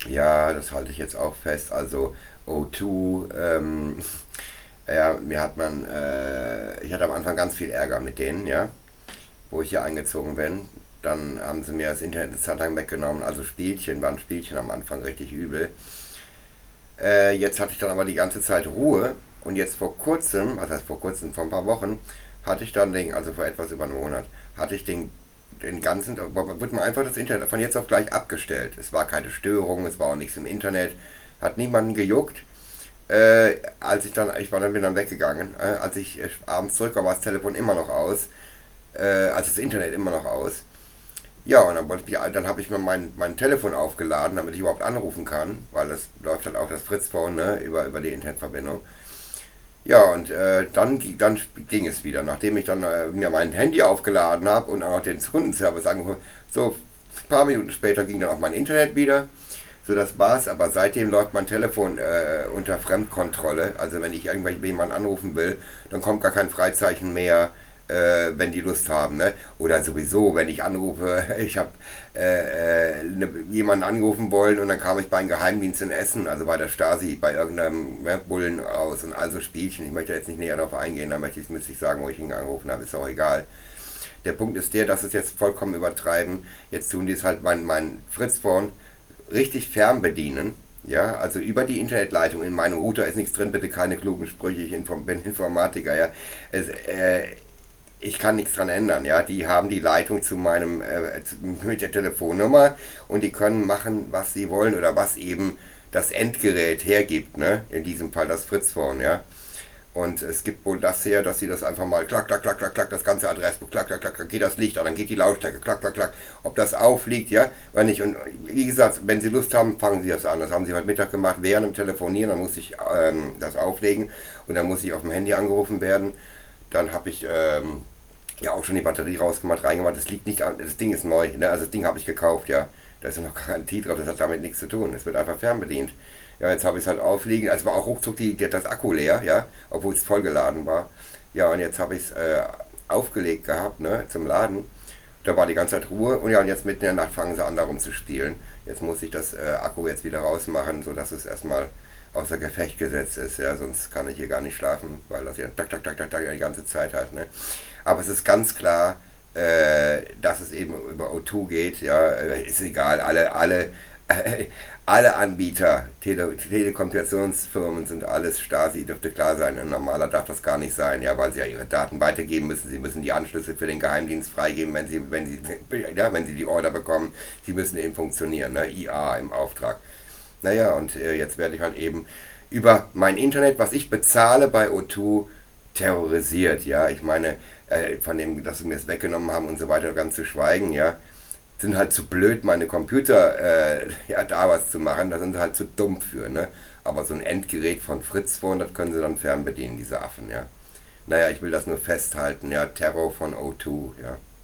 Ja, das halte ich jetzt auch fest. Also O2, ja, ich hatte am Anfang ganz viel Ärger mit denen, ja, wo ich hier eingezogen bin. Dann haben sie mir das Internet eine Zeit lang weggenommen. Also Spielchen, waren Spielchen am Anfang richtig übel. Jetzt hatte ich dann aber die ganze Zeit Ruhe. Und jetzt vor kurzem, was heißt vor kurzem, vor ein paar Wochen, hatte ich dann also vor etwas über einem Monat, hatte ich den ganzen, wurde mir einfach das Internet von jetzt auf gleich abgestellt. Es war keine Störung, es war auch nichts im Internet, hat niemanden gejuckt. Bin dann weggegangen. Als ich abends zurück war, war das Telefon immer noch aus, also das Internet immer noch aus. Ja, und dann habe ich mir mein Telefon aufgeladen, damit ich überhaupt anrufen kann, weil das läuft halt auch das Fritzphone, ne, über die Internetverbindung. Ja, und dann ging es wieder. Nachdem ich dann mir mein Handy aufgeladen habe und auch den Kundenservice angerufen, so ein paar Minuten später ging dann auch mein Internet wieder. So, das war's. Aber seitdem läuft mein Telefon unter Fremdkontrolle. Also wenn ich irgendjemanden anrufen will, dann kommt gar kein Freizeichen mehr, wenn die Lust haben. Ne? Oder sowieso, wenn ich anrufe, ich habe jemanden angerufen wollen und dann kam ich beim Geheimdienst in Essen, also bei der Stasi, bei irgendeinem Bullen aus und also Spielchen. Ich möchte jetzt nicht näher darauf eingehen, da müsste ich sagen, wo ich ihn angerufen habe, ist auch egal. Der Punkt ist der, dass es jetzt vollkommen übertreiben. Jetzt tun die es halt mein Fritzphone richtig fern bedienen. Ja, also über die Internetleitung in meinem Router ist nichts drin, bitte keine klugen Sprüche, bin Informatiker, ja. Ich kann nichts dran ändern, ja. Die haben die Leitung mit der Telefonnummer und die können machen, was sie wollen oder was eben das Endgerät hergibt, ne? In diesem Fall das Fritzphone, ja. Und es gibt wohl das her, dass sie das einfach mal klack, klack, klack, klack, klack, das ganze Adressbuch, klack, klack, klack, klack, geht das Licht an, dann geht die Lautstärke, klack, klack, klack. Ob das aufliegt, ja, oder nicht. Und wie gesagt, wenn sie Lust haben, fangen sie das an. Das haben sie heute Mittag gemacht, während dem Telefonieren, dann muss ich das auflegen und dann muss ich auf dem Handy angerufen werden. Dann habe ich ja auch schon die Batterie rausgemacht, reingemacht. Das liegt nicht an, das Ding ist neu, ne? Also das Ding habe ich gekauft, ja. Da ist ja noch Garantie drauf, das hat damit nichts zu tun. Es wird einfach fernbedient. Ja, jetzt habe ich es halt aufliegen. Also war auch ruckzuck das Akku leer, ja, obwohl es vollgeladen war. Ja, und jetzt habe ich es aufgelegt gehabt, ne, zum Laden. Da war die ganze Zeit Ruhe und ja, und jetzt mitten in der Nacht fangen sie an, darum zu spielen. Jetzt muss ich das Akku jetzt wieder rausmachen, sodass es erstmal außer Gefecht gesetzt ist, ja, sonst kann ich hier gar nicht schlafen, weil das ja tak, tak, tak, tak, tak die ganze Zeit hat, ne. Aber es ist ganz klar, dass es eben über O2 geht, ja, ist egal, alle Anbieter, Telekommunikationsfirmen sind alles Stasi, dürfte klar sein. Ein normaler darf das gar nicht sein, ja, weil sie ja ihre Daten weitergeben müssen. Sie müssen die Anschlüsse für den Geheimdienst freigeben, wenn sie die Order bekommen. Sie müssen eben funktionieren, ne? IA im Auftrag. Naja, und jetzt werde ich halt eben über mein Internet, was ich bezahle bei O2, terrorisiert, ja. Ich meine, von dem, dass sie mir es weggenommen haben und so weiter, ganz zu schweigen, ja, sind halt zu blöd, meine Computer ja, da was zu machen. Da sind sie halt zu dumm für, ne? Aber so ein Endgerät von Fritzphone, das können sie dann fernbedienen, diese Affen, ja. Naja, ich will das nur festhalten, ja. Terror von O2, ja.